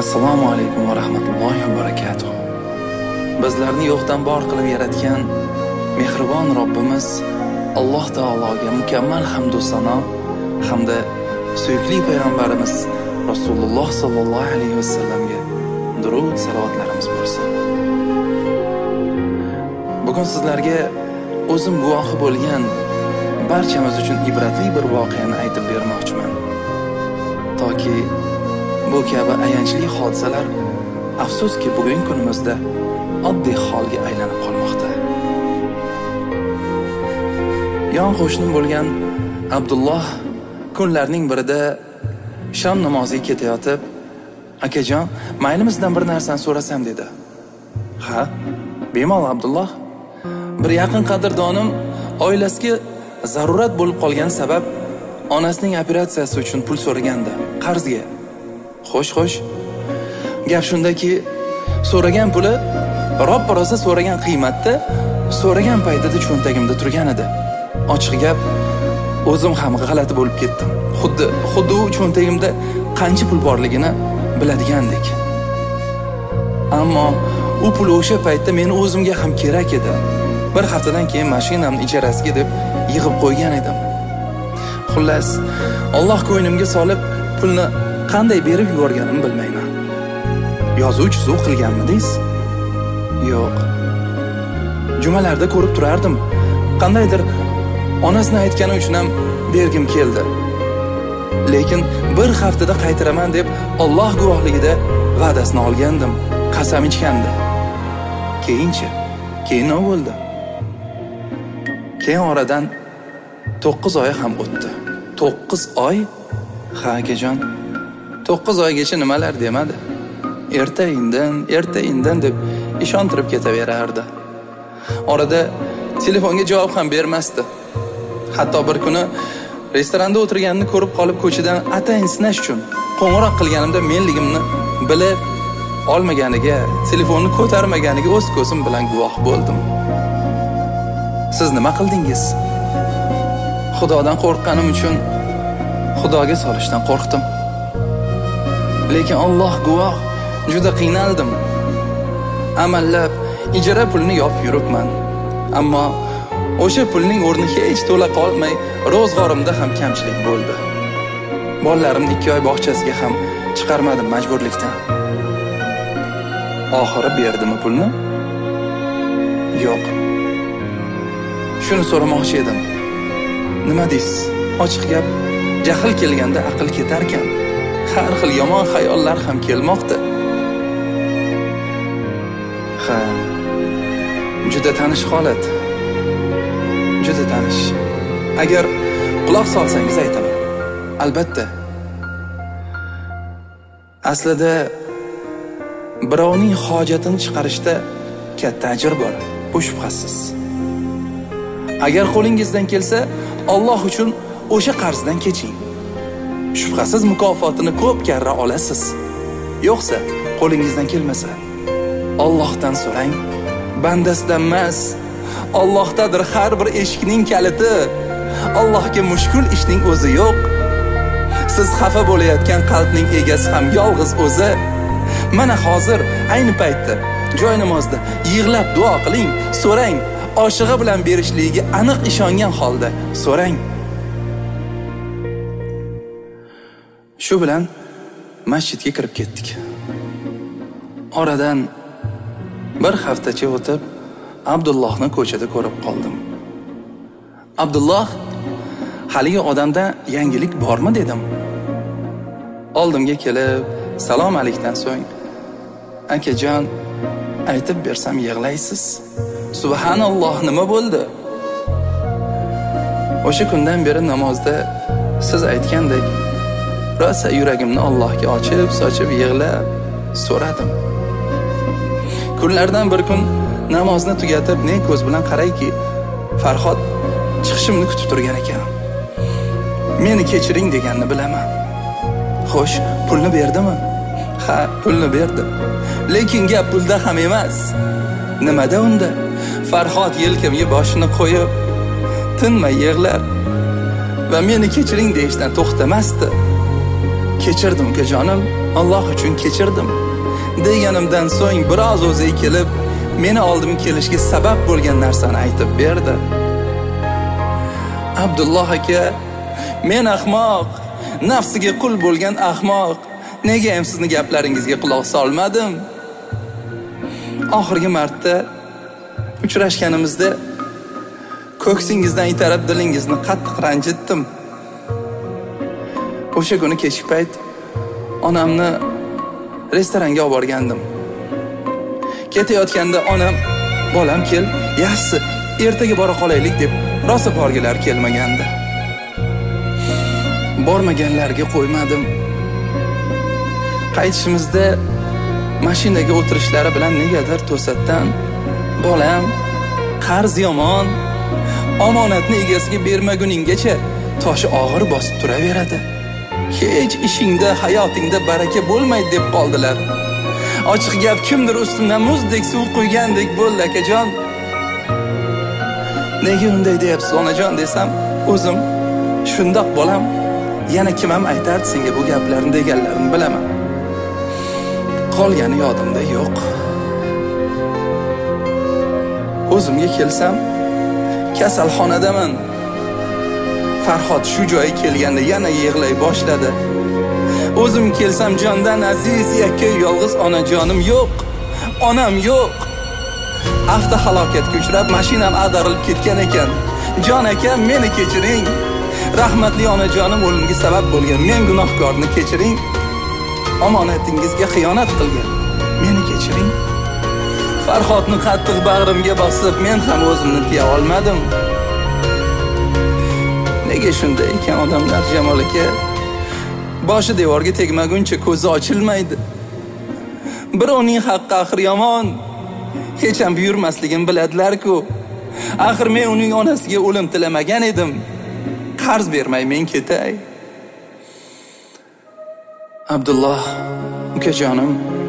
Assalomu alaykum va rahmatullohi va barakatuh. Bizlarni yo'qdan bor qilib yaratgan mehribon Robbimiz Alloh taologa mukammal hamd va sano hamda suyukli payg'ambarimiz Rasululloh sallallohu alayhi va sallamga durud salovatlarimiz bo'lsin. Bugun sizlarga o'zim guvohi bo'lgan barchamiz uchun ibratli bir voqeani aytib bermoqchiman. Toki bu kabi ayanchli hodisalar afsuski bugungi kunimizda oddiy holga aylanib qolmoqda. Yon qo'shnim bo'lgan Abdulloh kunlarning birida shom namoziga ketayotib, "Akajon, maylimizdan bir narsani so'rasam" dedi. "Ha, bemalol Abdulloh. Bir yaqin qadrdonim oilasiga zarurat bo'lib qolgan sabab onasining operatsiyasi uchun pul so'ragandi, qarzga." Xo'sh. Gap shundaki, so'ragan puli ro'ppa-rosa so'ragan qiymatda, so'ragan paytida cho'ntagimda turgan edi. Ochiq gap, o'zim ham g'alati bo'lib ketdim. Xuddi u cho'ntagimda qancha pul borligini biladigandek. Ammo u pul o'sha paytda meni o'zimga ham kerak edi. Bir haftadan keyin mashinamni ijarasiga deb yig'ib qo'ygan edim. Xullas, Alloh ko'nglimga solib pulni qanday berib yuborganimni bilmayman. Yozuv-chizuv qilganmidingiz? Yo'q. Jumalarda ko'rib turardim. Qandaydir onasini aytgani uchun ham bergim keldi. Lekin bir haftada qaytaraman deb Alloh guvohligida va'dasini olgandim, qasam ichgandi. Keyin nima bo'ldi? Keyin oradan 9 oy ham o'tdi. 9 oy? Ha, akajon. 9 oygacha nimalar demadi. Erta indin deb ishontirib ketaverardi. Orada telefonga javob ham bermasdi. Hatto bir kuni restoranda o'tirganini ko'rib qolib ko'chadan atayin sinash uchun qo'ng'iroq qilganimda menligimni bilib olmaganiga, telefonni ko'tarmaganiga o'z ko'zim bilan guvoh bo'ldim. Siz nima qildingiz? Xudodan qo'rqqanim uchun Xudoga solishdan qo'rqdim. Lekin Alloh guvoh, juda qiynaldim. Amallab ijara pulini yopib yuribman. Ammo o'sha pulning o'rni hech to'la qolmay, ro'zg'orimda ham kamchilik bo'ldi. Bolalarimni 2 oy bog'chasiga ham chiqarmadim majburlikdan. Oxiri berdimi pulni? Yo'q. Shuni so'ramoqchi edim. Nima deysiz? Ochiq gap, jahl kelganda aql ketar ekan. Har xil yomon xayollar ham kelmoqda. Ha, juda tanish holat. Juda tanish. Agar quloq solsangiz aytaman. Albatta. Aslida birovning hojatini chiqarishda katta ajr bor, bu shubhasiz. Agar qo'lingizdan kelsa, Alloh uchun o'sha qarzdan keching. Shubhasiz mukofotini ko'p karra olasiz. Yo'qsa, qo'lingizdan kelmasa, Allohdan so'rang. Bandasidan emas, Allohdadir har bir eshikning kaliti. Allohga mushkul ishning o'zi yo'q. Siz xafa bo'layotgan qalbning egasi ham yolg'iz o'zi. Mana hozir ayni paytda joy namozda yig'lab duo qiling, so'rang. Oshig'i bilan berishligiga aniq ishongan holda so'rang. Shu bilan masjidga kirib ketdik. Oradan bir haftacha o'tib Abdullohni ko'chada ko'rib qoldim. "Abdulloh, haligi odamda yangilik bormi?" dedim. Oldimga kelib, salom alikdan so'ng, "Akajon, aytib bersam yig'laysiz. Subhanalloh, nima bo'ldi?" O'sha kundan beri namozda siz aytgandek rosa yuragimni Allohga ochib yig'lab so'radim. Kunlardan bir kun namozni tugatib ne ko'z bilan qarayki, Farhod chiqishimni kutib turgan ekan. Meni kechiring deganini bilaman. Xo'sh, pulni berdimi? Ha, pulni berdi. Lekin gap pulda ham emas. Nimada unda? Farhod yelkamga boshini qo'yib, tinmay yig'lar va meni kechiring deyishdan to'xtamasdi. Kechirdim ukajonim, Alloh uchun kechirdim deganimdan so'ng biroz o'ziga kelib, meni oldim kelishga sabab bo'lgan narsani aytib berdi. Abdulloh aka, men ahmoq, nafsiga qul bo'lgan ahmoq. Nega ham sizni gaplaringizga quloq solmadim? Oxirgi marta uchrashganimizda ko'ksingizdan itarib dilingizni qattiq ranjitdim. O'sha kuni kechki payt onamni restoranga olib borgandim. Ketayotganda onam, "Bolam kel, yaxshi, ertaga bora qolaylik" deb rosa borgilar kelmagandi. Bormaganlarga qo'ymadim. Qaytishimizda mashinaga o'tirishlari bilan negadir to'satdan, "Bolam, qarz yomon, omonatni egasiga bermaguninggacha toshi og'ir bosib turaveradi. Hech ishingda, hayotingda baraka bo'lmaydi" deb qoldilar. Ochiq gap, kimdir ustimdan muzdek suv qo'ygandek bo'ldi akajon. Nega unday deyapsiz onajon desam, o'zim, "Shundoq bolam, yana kim ham aytardi senga bu gaplarni" deganlarini bilaman. Qolgani yodimda yo'q. O'zimga kelsam, kasalxonadaman. Farhod shu joyga kelganda yana yig'lay boshladi. O'zim kelsam, jondan aziz yakka yolg'iz onajonim yo'q. Onam yo'q. Avtohalokatga uchrab, mashinam ag'darilib ketgan ekan. "Jon aka, meni kechiring. Rahmatli onajonim o'limga sabab bo'lgan. Men gunohkorni kechiring. Omonatingizga xiyonat qilgan. Meni kechiring." Farhodni qattiq bag'rimga bosib, men ham o'zimni tiya olmadim. Nega shunday ekan odamlar jamolika? Boshi devorga tegmaguncha ko'zi ochilmaydi. Birovning haqqi axir yomon. Hech ham buyurmasligini biladilar-ku. Axir men uning onasiga o'lim tilamagan edim. Qarz bermay men ketay. Abdulloh ukajonim,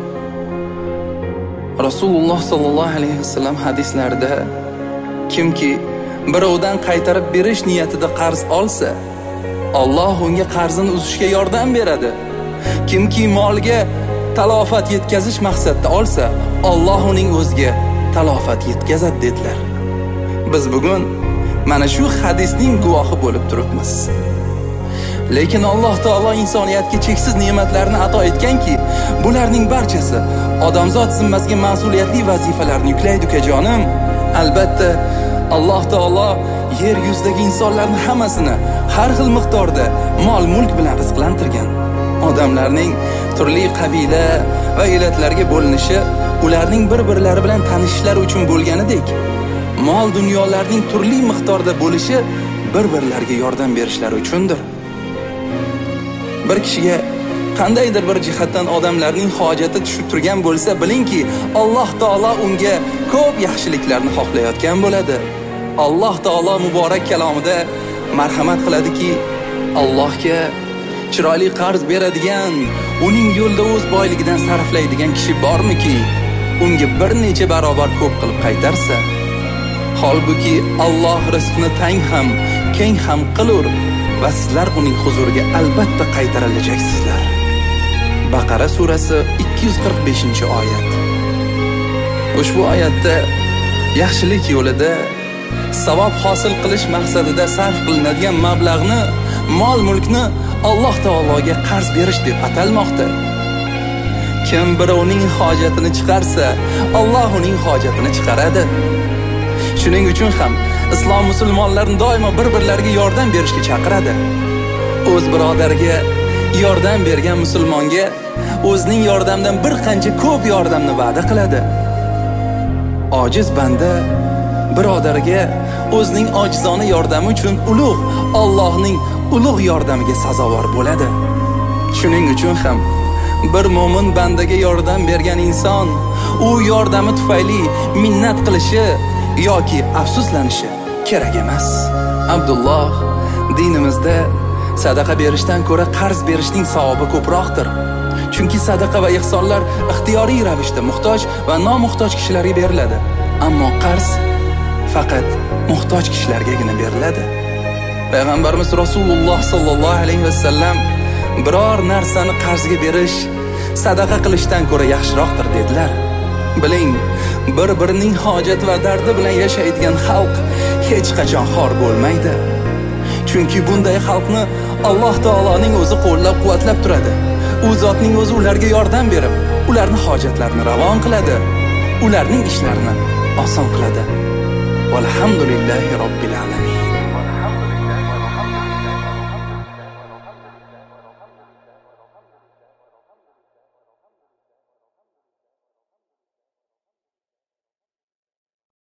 Rasululloh sallallohu alayhi vasallam hadislarida kimki birovdan qaytarib berish niyatida qarz olsa, Alloh unga qarzini uzishga yordam beradi. Kimki molga talofat yetkazish maqsadida olsa, Alloh uning o'ziga talofat yetkazadi dedilar. Biz bugun mana shu hadisning guvohi bo'lib turibmiz. Lekin Alloh taolo insoniyatga cheksiz ne'matlarni ato etganki, bularning barchasi odamzod zimmasiga mas'uliyatli vazifalarni yuklaydi ukajonim. Albatta, Alloh taolo yer yuzidagi insonlarning hammasini har xil miqdorda mol-mulk bilan rizqlantirgan. Odamlarning turli qabila va elatlarga bo'linishi ularning bir-birlari bilan tanishishlari uchun bo'lganidek, mol dunyolarning turli miqdorda bo'lishi bir-birlariga yordam berishlari uchundir. Bir kishiga qandaydir bir jihatdan odamlarning hojati tushib turgan bo'lsa, bilingki, Alloh taolo unga ko'p yaxshiliklarni xohlayotgan bo'ladi. Alloh taolo muborak kalomida marhamat qiladiki, Allohga chiroyli qarz beradigan, uning yo'lida o'z boyligidan sarflaydigan kishi bormiki, unga bir necha barobar ko'p qilib qaytarsa. Holbuki Alloh rizqni tang ham, keng ham qilur va sizlar uning huzuriga albatta qaytarilajaksizlar. Baqara surasi 245-oyat. Ushbu oyatda yaxshilik yo'lida savob hosil qilish maqsadida sarf qilinadigan mablag'ni, mol-mulkni Alloh taologa qarz berish deb atalmoqda. Kim birovning hojatini chiqarsa, Alloh uning hojatini chiqaradi. Shuning uchun ham islom musulmonlarini doimo bir-birlariga yordam berishga chaqiradi. O'z birodariga yordam bergan musulmonga o'zining yordamdan bir qancha ko'p yordamni va'da qiladi. Ojiz banda birodariga o'zining ojizona yordami uchun ulug' Allohning ulug' yordamiga sazovor bo'ladi. Shuning uchun ham bir mo'min bandaga yordam bergan inson u yordami tufayli minnat qilishi yoki afsuslanishi kerak emas. Abdulloh, dinimizda sadaqa berishdan ko'ra qarz berishning savobi ko'proqdir. Chunki sadaqa va ihsonlar ixtiyoriy ravishda muhtoj va nomuhtoj kishilarga beriladi. Ammo qarz faqat muhtoj kishilargagina beriladi. Payg'ambarimiz Rasululloh sallallohu alayhi vasallam biror narsani qarzga berish sadaqa qilishdan ko'ra yaxshiroqdir dedilar. Biling, bir-birining hojat va dardi bilan yashaydigan xalq hech qachon xor bo'lmaydi. Chunki bunday xalqni Alloh taoloning o'zi qo'llab-quvvatlab turadi. U zotning o'zi ularga yordam berib, ularning hojatlarini ravon qiladi, ularning ishlarini oson qiladi. Valhamdulillahi robbil alamin.